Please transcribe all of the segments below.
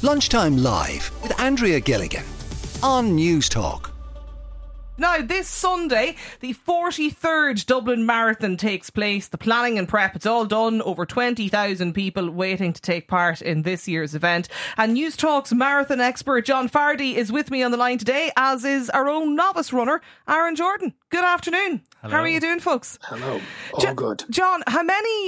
Lunchtime Live with Andrea Gilligan on News Talk. Now, this Sunday, the 43rd Dublin Marathon takes place. The planning and prep, it's all done. Over 20,000 people waiting to take part in this year's event. And News Talk's marathon expert, John Fardy, is with me on the line today, as is our own novice runner, Aaron Jordan. Good afternoon. Hello. How are you doing, folks? Hello. All good. John, how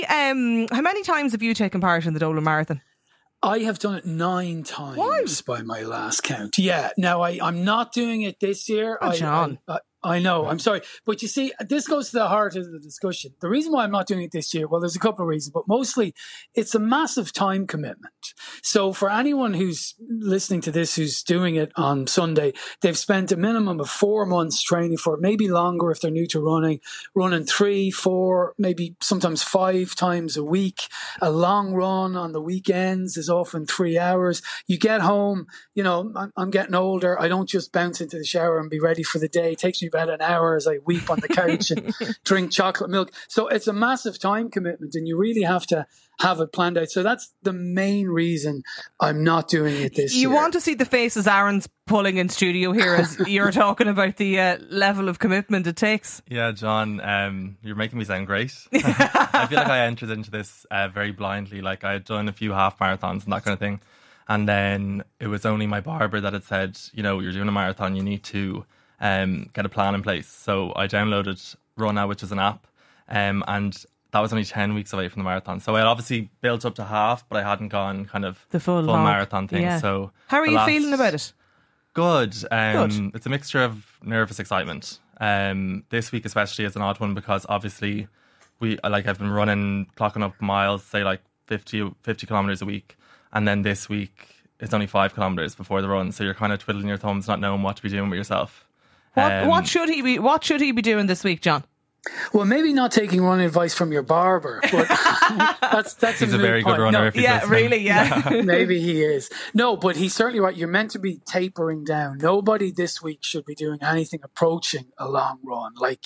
many times have you taken part in the Dublin Marathon? I have done it 9 times by my last count. Yeah. Now, I'm not doing it this year. Oh, John. I know. I'm sorry. But you see, this goes to the heart of the discussion. The reason why I'm not doing it this year, well, there's a couple of reasons, but mostly it's a massive time commitment. So for anyone who's listening to this, who's doing it on Sunday, they've spent a minimum of 4 months training for it, maybe longer if they're new to running 3, 4, maybe sometimes 5 times a week. A long run on the weekends is often 3 hours. You get home, you know, I'm getting older. I don't just bounce into the shower and be ready for the day. It takes me about an hour as I weep on the couch and drink chocolate milk. So it's a massive time commitment and you really have to have it planned out. So that's the main reason I'm not doing it this year. You want to see the faces Aaron's pulling in studio here as you're talking about the level of commitment it takes. Yeah, John, you're making me sound great. I feel like I entered into this very blindly. Like I had done a few half marathons and that kind of thing. And then it was only my barber that had said, you know, you're doing a marathon, you need to get a plan in place. So I downloaded Runna, which is an app, and that was only 10 weeks away from the marathon. So I had obviously built up to half, but I hadn't gone kind of the full marathon thing. Yeah. So how are you feeling about it? Good. Good. It's a mixture of nervous excitement. This week especially is an odd one because obviously I've been running, clocking up miles, say like 50 kilometres a week. And then this week it's only 5 kilometres before the run. So you're kind of twiddling your thumbs, not knowing what to be doing with yourself. What should he be doing this week, John? Well, maybe not taking running advice from your barber, but that's he's a very good runner. If he's listening. Really, yeah. Maybe he is. No, but he's certainly right. You're meant to be tapering down. Nobody this week should be doing anything approaching a long run, like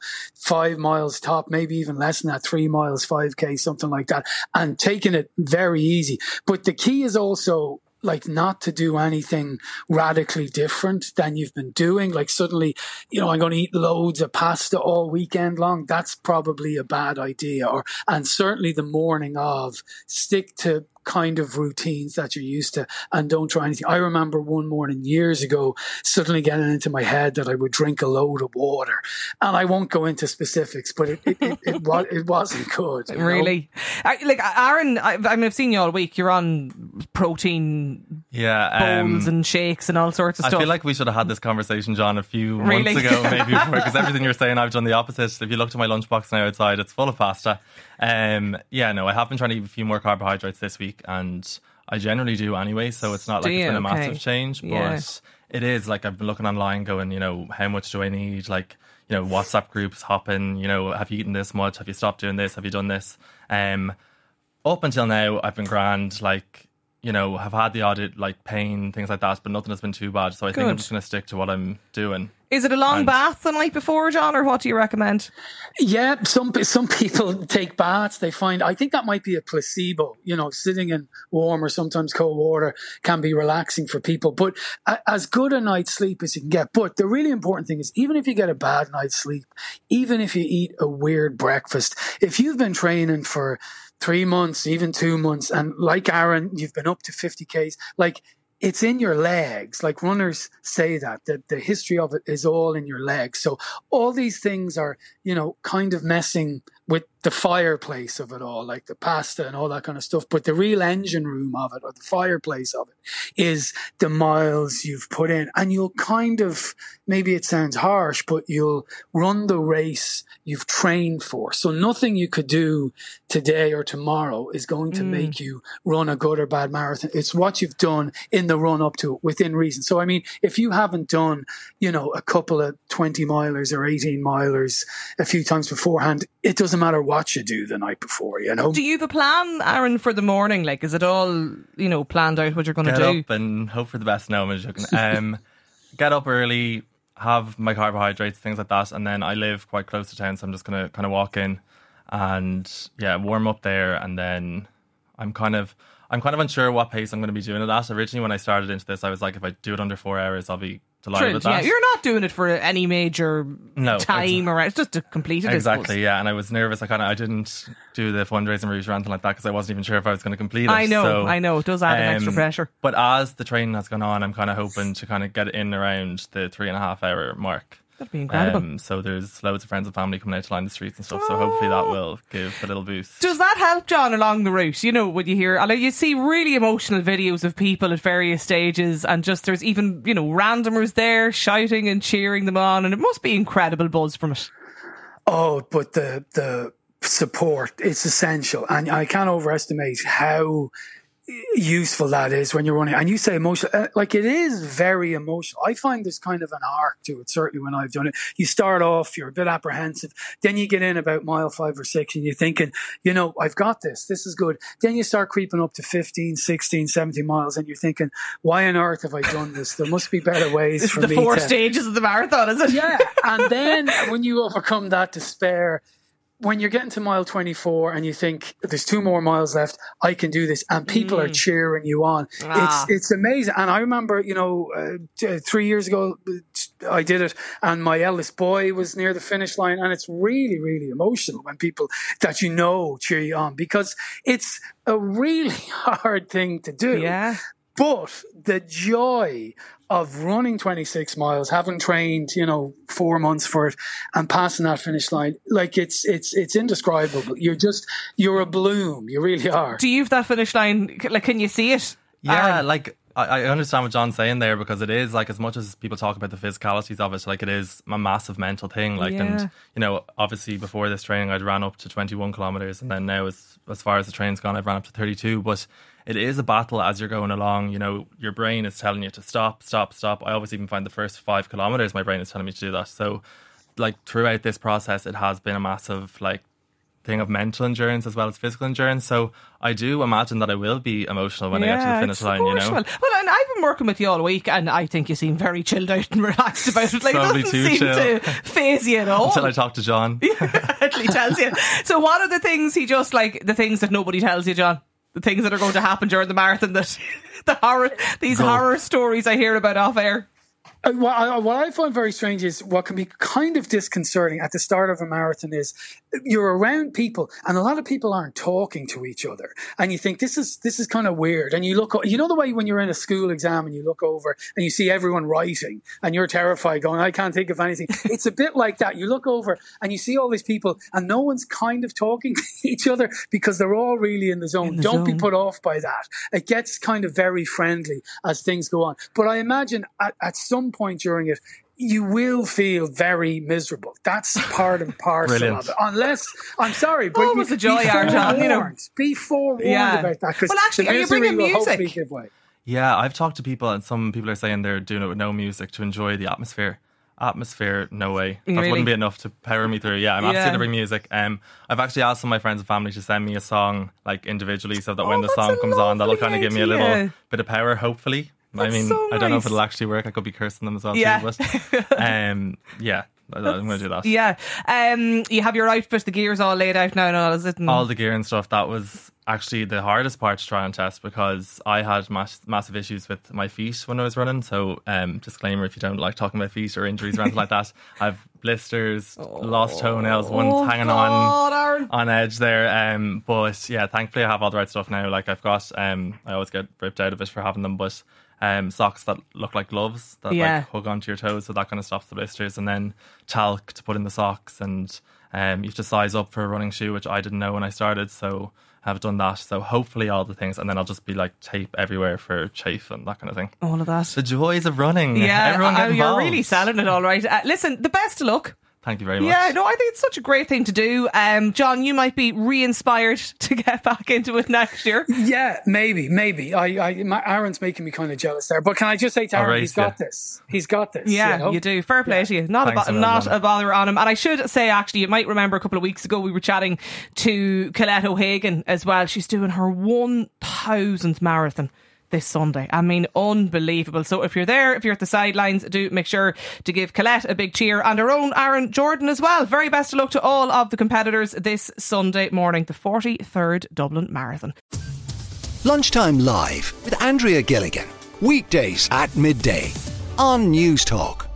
5 miles top, maybe even less than that, 3 miles, 5K, something like that, and taking it very easy. But the key is also not to do anything radically different than you've been doing. Like suddenly, I'm going to eat loads of pasta all weekend long. That's probably a bad idea. And certainly the morning of, stick to kind of routines that you're used to and don't try anything. I remember one morning years ago suddenly getting into my head that I would drink a load of water, and I won't go into specifics, but it wasn't good. Really? Aaron, I've seen you all week. You're on protein bowls and shakes and all sorts of stuff. I feel like we should have had this conversation, John, a few months ago, maybe before, because everything you're saying, I've done the opposite. If you look to my lunchbox now outside, it's full of pasta. I have been trying to eat a few more carbohydrates this week, and I generally do anyway, so it's not like it's been a massive change, but it is like I've been looking online going, how much do I need? WhatsApp groups hopping, have you eaten this much? Have you stopped doing this? Have you done this? Up until now, I've been grand, have had the odd pain, things like that, but nothing has been too bad. So I think I'm just going to stick to what I'm doing. Is it a long bath the night before, John, or what do you recommend? Yeah, some people take baths. I think that might be a placebo. Sitting in warm or sometimes cold water can be relaxing for people. But as good a night's sleep as you can get. But the really important thing is, even if you get a bad night's sleep, even if you eat a weird breakfast, if you've been training for 3 months, even 2 months, and like Aaron, you've been up to 50 Ks, it's in your legs. Like runners say that the history of it is all in your legs. So all these things are, kind of messing with the fireplace of it all, like the pasta and all that kind of stuff. But the real engine room of it, or the fireplace of it, is the miles you've put in. And you'll kind of, maybe it sounds harsh, but you'll run the race you've trained for. So nothing you could do today or tomorrow is going to make you run a good or bad marathon. It's what you've done in the run up to it within reason. So, I mean, if you haven't done, a couple of 20 milers or 18 milers a few times beforehand, it doesn't matter what you do the night before, Do you have a plan, Aaron, for the morning? Is it all, planned out what you're going to do? Get up and hope for the best. No, I'm joking. Get up early, have my carbohydrates, things like that, and then I live quite close to town, so I'm just going to kind of walk in and warm up there, and then I'm kind of, I'm kind of unsure what pace I'm going to be doing it at. Originally, when I started into this, I was like, if I do it under 4 hours, I'll be delighted with that. Yeah, you're not doing it for any major time or it's just to complete it. Exactly, yeah. And I was nervous. I didn't do the fundraising route or anything like that because I wasn't even sure if I was going to complete it. I know. It does add an extra pressure. But as the training has gone on, I'm kind of hoping to kind of get it in around the 3.5 hour mark. That'd be incredible. So there's loads of friends and family coming out to line the streets and stuff. So hopefully that will give a little boost. Does that help, John, along the route? You know, when you hear, you see really emotional videos of people at various stages, and just there's even, randomers there shouting and cheering them on, and it must be incredible buzz from it. Oh, but the support, it's essential, and I can't overestimate how useful that is when you're running. And you say emotional, like it is very emotional. I find there's kind of an arc to it, certainly when I've done it. You start off, you're a bit apprehensive, then you get in about mile 5 or 6 and you're thinking, I've got this is good. Then you start creeping up to 15, 16, 17 miles and you're thinking, why on earth have I done this? There must be better ways for me to... It's the 4 stages of the marathon, is it? Yeah, and then when you overcome that despair, when you're getting to mile 24 and you think there's 2 more miles left, I can do this, and people are cheering you on. It's amazing. And I remember, 3 years ago, I did it, and my eldest boy was near the finish line, and it's really, really emotional when people that cheer you on, because it's a really hard thing to do. Yeah. But the joy of running 26 miles, having trained, 4 months for it, and passing that finish line, like it's indescribable. You're a bloom. You really are. Do you have that finish line? Like, can you see it? Yeah, I understand what John's saying there, because it is like, as much as people talk about the physicalities of it, like it is a massive mental thing. And obviously before this training I'd ran up to 21 kilometers, and then now as far as the training's gone, I've ran up to 32. But it is a battle as you're going along. Your brain is telling you to stop. I always even find the first 5 kilometers my brain is telling me to do that. So throughout this process, it has been a massive thing of mental endurance as well as physical endurance. So I do imagine that I will be emotional when I get to the finish line. Well, and I've been working with you all week, and I think you seem very chilled out and relaxed about it. Like, it doesn't seem to faze you at all. Until I talk to John. He tells you. So what are the things the things that nobody tells you, John? The things that are going to happen during the marathon, that horror stories I hear about off air? What I find very strange is what can be kind of disconcerting at the start of a marathon is you're around people, and a lot of people aren't talking to each other, and you think this is kind of weird. And you look, the way when you're in a school exam and you look over and you see everyone writing and you're terrified, going, I can't think of anything. It's a bit like that. You look over and you see all these people, and no one's kind of talking to each other because they're all really in the zone. Don't be put off by that. It gets kind of very friendly as things go on. But I imagine at some point during it, you will feel very miserable. That's part and parcel of it. Unless, I'm sorry, but always a joy, John. Be forewarned about that. Well, actually, are you bringing music? Yeah, I've talked to people, and some people are saying they're doing it with no music to enjoy the atmosphere. No way. That wouldn't be enough to power me through. Yeah, I'm absolutely to bring music. I've actually asked some of my friends and family to send me a song individually, so that when the song comes on, that'll kind of give me a little bit of power, hopefully. I don't know if it'll actually work. I could be cursing them as well too, but I'm going to do that. Yeah. You have your outfit, the gear's all laid out now and all, is it? All the gear and stuff. That was actually the hardest part to try and test, because I had massive issues with my feet when I was running. So disclaimer, if you don't like talking about feet or injuries or anything like that, I've blisters, lost toenails, one's hanging on edge there. But yeah, thankfully I have all the right stuff now. Like I've got, I always get ripped out of it for having them, but socks that look like gloves that hook onto your toes, so that kind of stops the blisters, and then talc to put in the socks, and you have to size up for a running shoe, which I didn't know when I started, so I've done that. So hopefully all the things, and then I'll just be tape everywhere for chafe and that kind of thing. All of that. The joys of running. Everyone get involved. You're really selling it all right. Listen, the best of luck. Thank you very much. Yeah, no, I think it's such a great thing to do. John, you might be re-inspired to get back into it next year. Yeah, maybe. Aaron's making me kind of jealous there. But can I just say to Aaron, he's got this. He's got this. Yeah, you do. Fair play to you. Not a bother on him. And I should say, actually, you might remember a couple of weeks ago we were chatting to Colette O'Hagan as well. She's doing her 1,000th marathon this Sunday. I mean, unbelievable. So if you're there, if you're at the sidelines, do make sure to give Colette a big cheer, and our own Aaron Jordan as well. Very best of luck to all of the competitors this Sunday morning, the 43rd Dublin Marathon. Lunchtime Live with Andrea Gilligan. Weekdays at midday on News Talk.